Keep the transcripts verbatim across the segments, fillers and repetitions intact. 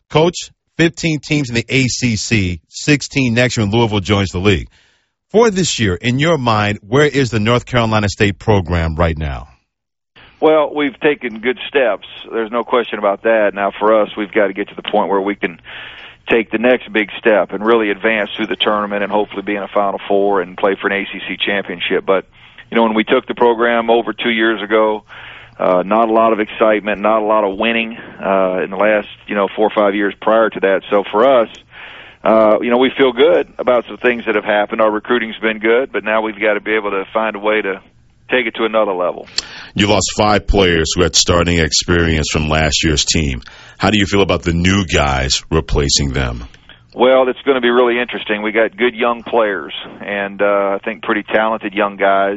Coach, fifteen teams in the A C C, sixteen next year when Louisville joins the league. For this year, in your mind, where is the North Carolina State program right now? Well, we've taken good steps. There's no question about that. Now, for us, we've got to get to the point where we can take the next big step and really advance through the tournament and hopefully be in a Final Four and play for an A C C championship. But, you know, when we took the program over two years ago, uh, not a lot of excitement, not a lot of winning uh, in the last, you know, four or five years prior to that. So for us, uh, you know, we feel good about some things that have happened. Our recruiting's been good, but now we've got to be able to find a way to take it to another level. You lost five players who had starting experience from last year's team. How do you feel about the new guys replacing them? Well, it's going to be really interesting. We got good young players, and uh, I think pretty talented young guys.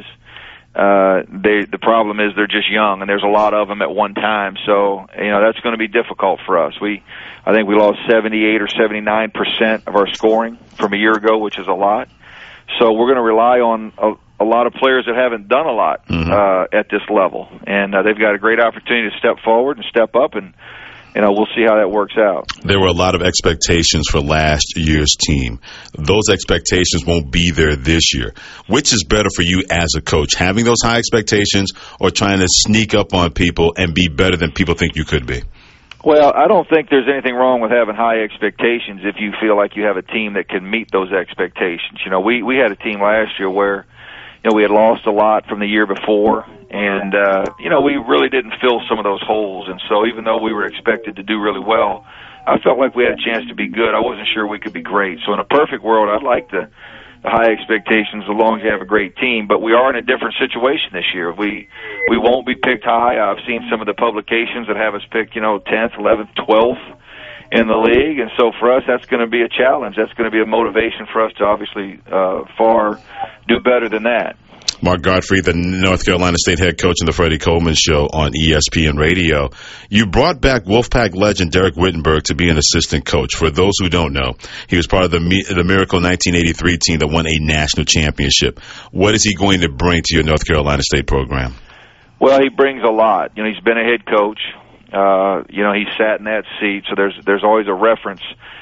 Uh, they, the problem is they're just young, and there's a lot of them at one time. So, you know, that's going to be difficult for us. We, I think we lost seventy-eight or seventy-nine percent of our scoring from a year ago, which is a lot. So we're going to rely on a, a lot of players that haven't done a lot mm-hmm. uh, at this level, and uh, they've got a great opportunity to step forward and step up, and you know we'll see how that works out. There were a lot of expectations for last year's team. Those expectations won't be there this year. Which is better for you as a coach, having those high expectations or trying to sneak up on people and be better than people think you could be? Well, I don't think there's anything wrong with having high expectations if you feel like you have a team that can meet those expectations. You know, we, we had a team last year where, you know, we had lost a lot from the year before, and, uh, you know, we really didn't fill some of those holes. And so even though we were expected to do really well, I felt like we had a chance to be good. I wasn't sure we could be great. So in a perfect world, I'd like the, the high expectations as long as you have a great team. But we are in a different situation this year. We we won't be picked high. I've seen some of the publications that have us picked, you know, tenth, eleventh, twelfth in the league. And so for us, that's going to be a challenge. That's going to be a motivation for us to obviously uh, far do better than that. Mark Gottfried, the North Carolina State head coach in the Freddie Coleman Show on E S P N Radio. You brought back Wolfpack legend Derek Wittenberg to be an assistant coach. For those who don't know, he was part of the the Miracle nineteen eighty-three team that won a national championship. What is he going to bring to your North Carolina State program? Well, he brings a lot. You know, he's been a head coach. Uh, you know, he sat in that seat, so there's there's always a reference.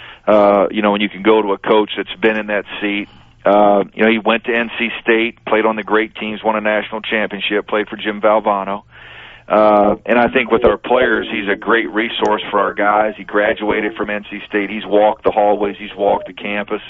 Uh, you know, when you can go to a coach that's been in that seat. Uh, you know, he went to N C State, played on the great teams, won a national championship, played for Jim Valvano. Uh, and I think with our players, he's a great resource for our guys. He graduated from N C State. He's walked the hallways. He's walked the campus.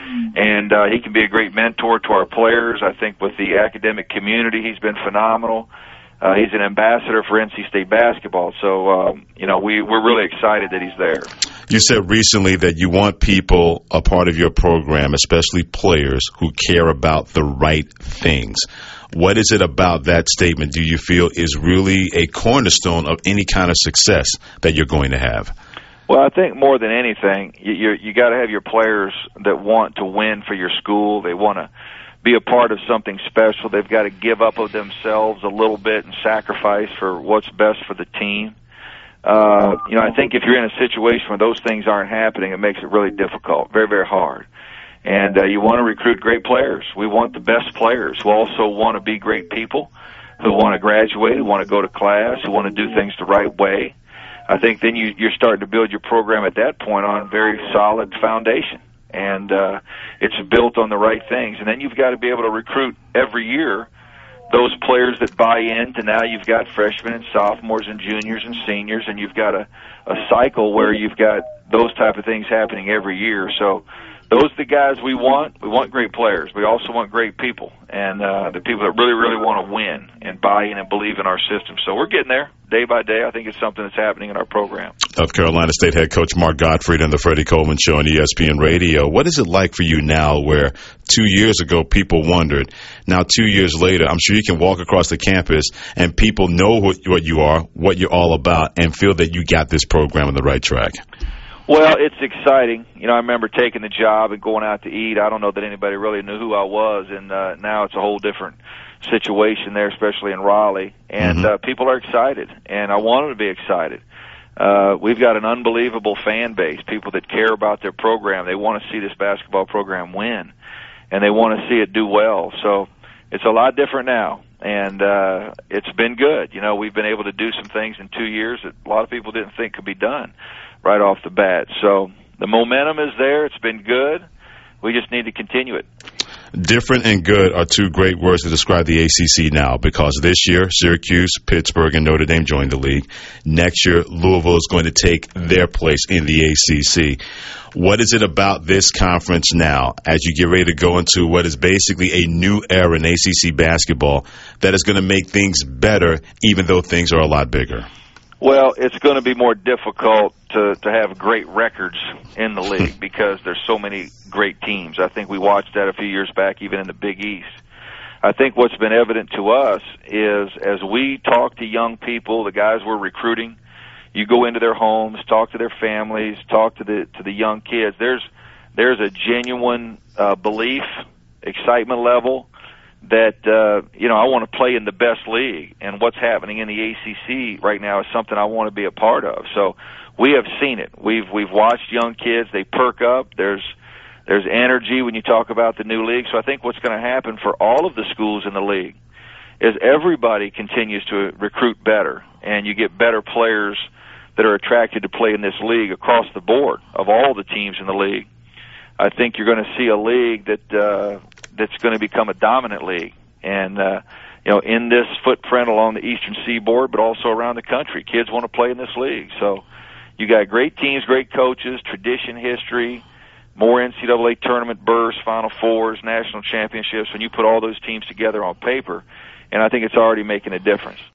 And uh, he can be a great mentor to our players. I think with the academic community, he's been phenomenal. Uh, he's an ambassador for N C State basketball. So, um, you know, we, we're really excited that he's there. You said recently that you want people a part of your program, especially players, who care about the right things. What is it about that statement do you feel is really a cornerstone of any kind of success that you're going to have? Well, I think more than anything, you, you, you got to have your players that want to win for your school. They want to be a part of something special. They've got to give up of themselves a little bit and sacrifice for what's best for the team. Uh, you know, I think if you're in a situation where those things aren't happening, it makes it really difficult, very, very hard. And uh, you want to recruit great players. We want the best players who also want to be great people, who want to graduate, who want to go to class, who want to do things the right way. I think then you, you're starting to build your program at that point on a very solid foundation. And uh, it's built on the right things. And then you've got to be able to recruit every year those players that buy in to now you've got freshmen and sophomores and juniors and seniors, and you've got a, a cycle where you've got those type of things happening every year. So those are the guys we want. We want great players. We also want great people, and uh, the people that really, really want to win and buy in and believe in our system. So we're getting there day by day. I think it's something that's happening in our program. North Carolina State head coach Mark Gottfried on the Freddie Coleman Show on E S P N Radio. What is it like for you now where two years ago people wondered, now two years later, I'm sure you can walk across the campus and people know what, what you are, what you're all about, and feel that you got this program on the right track? Well, it's exciting. You know, I remember taking the job and going out to eat. I don't know that anybody really knew who I was, and uh, now it's a whole different situation there, especially in Raleigh. And mm-hmm. uh, people are excited, and I want them to be excited. Uh, we've got an unbelievable fan base, people that care about their program. They want to see this basketball program win, and they want to see it do well. So it's a lot different now, and uh, it's been good. You know, we've been able to do some things in two years that a lot of people didn't think could be done. right off the bat. So the momentum is there. It's been good. We just need to continue it. Different and good are two great words to describe the A C C now, because this year Syracuse, Pittsburgh, and Notre Dame joined the league. Next year, Louisville is going to take their place in the A C C. What is it about this conference now, as you get ready to go into what is basically a new era in A C C basketball, that is going to make things better, even though things are a lot bigger? Well, it's going to be more difficult to, to have great records in the league because there's so many great teams. I think we watched that a few years back, even in the Big East. I think what's been evident to us is as we talk to young people, the guys we're recruiting, you go into their homes, talk to their families, talk to the to the young kids. There's there's a genuine uh, belief, excitement level that, uh, you know, I want to play in the best league, and what's happening in the A C C right now is something I want to be a part of. So we have seen it. We've we've watched young kids. They perk up. There's there's energy when you talk about the new league. So I think what's going to happen for all of the schools in the league is everybody continues to recruit better, and you get better players that are attracted to play in this league across the board of all the teams in the league. I think you're going to see a league that uh, that's going to become a dominant league, and uh, you know, in this footprint along the eastern seaboard, but also around the country. Kids want to play in this league, so you got great teams, great coaches, tradition, history, more N C double A tournament berths, Final Fours, national championships. When you put all those teams together on paper, and I think it's already making a difference.